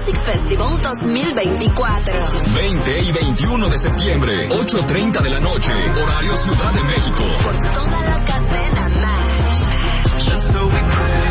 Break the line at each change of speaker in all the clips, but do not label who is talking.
Music Festival 2024.
20 y 21 de septiembre, 8:30 de la noche, horario Ciudad de México.
Por toda la cadena Más.
Just so we pray.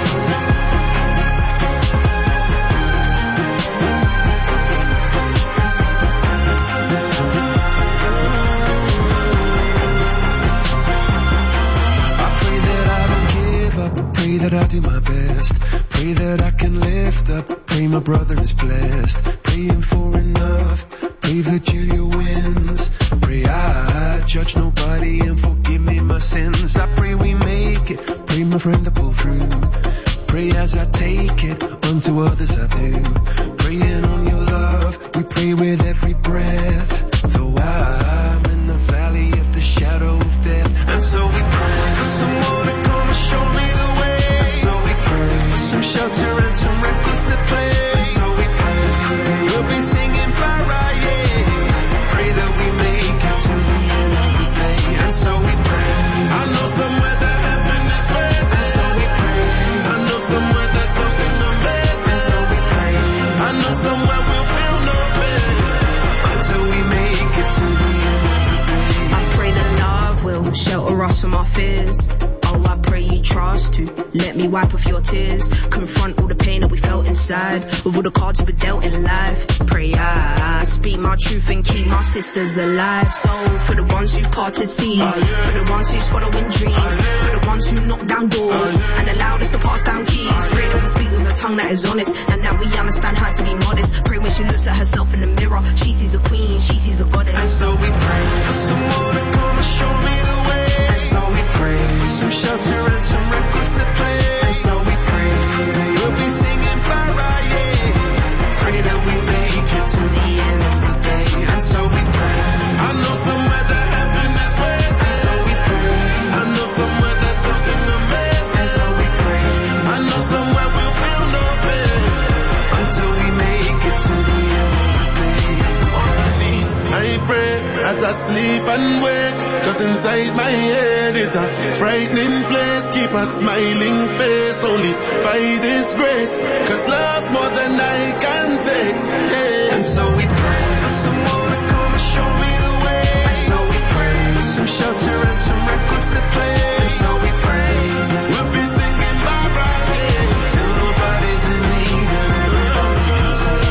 Pray that I do my best. Pray that I can lift up. Pray my brother is blessed. Praying for enough. Pray Virgilia wins. Pray I judge nobody and forgive me my sins. I pray we make it. Pray my friend to pull through. Pray as I take it. Unto others I do. Praying on your love. We pray with every breath. Though I'm in the valley of the shadow of death. And so we pray for someone to come and show me the way. And so we pray for some shelter and some records to play. And so we pray we'll be singing Friday. Pray that we make it to the end of the day. And so we pray. I know somewhere that heaven is waiting. And so we pray. I know somewhere that something amazing. And so we pray. I know somewhere we'll feel no pain until we make it to the end of the day.
I pray that love will shelter us from our fears. Oh, I pray you trust to let me wipe off your tears. Confront all the pain that we felt inside with all the cards we dealt in life. Pray I speak my truth and keep my sisters alive. So for the ones who parted seas, for the ones who's following dreams, for the ones who knock down doors and allowed us to pass down keys. Pray that we speak with a tongue that is honest and that we understand how to be modest. Pray when she looks at herself in the mirror, she sees a queen, she sees a goddess.
And so we pray for someone to come and show me the way. And so we pray for some shelter and some records to play. And so we pray we'll be singing Friday. Pray that we make it to the end of the day. And so we pray. I know somewhere that heaven is waiting. And so we pray. I know somewhere that something amazing. And so we pray. I know somewhere we'll feel no pain until we make it to the end of the day. On my knees, I pray as I sleep and wake. 'Cause inside my head is a frightening place. Keep a smiling face only by this grace. 'Cause love's more than I can take. Yeah. And so we pray for someone to come and show me the way. And so we pray for some shelter and some records to play. And so we pray we'll be singing bye Friday till nobody's in need and everybody can say.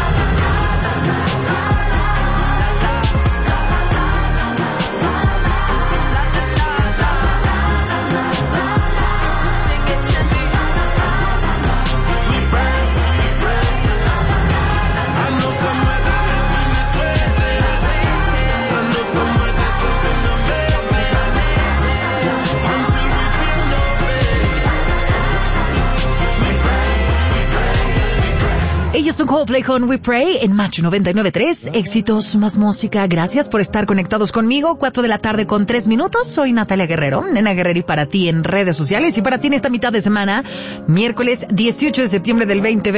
Ellos son Coldplay con We Pray en Macho 99.3. Éxitos más música. Gracias por estar conectados conmigo. 4 de la tarde con 3 minutos. Soy Natalia Guerrero, Nena Guerrero, y para ti en redes sociales y para ti en esta mitad de semana, miércoles 18 de septiembre del 2020.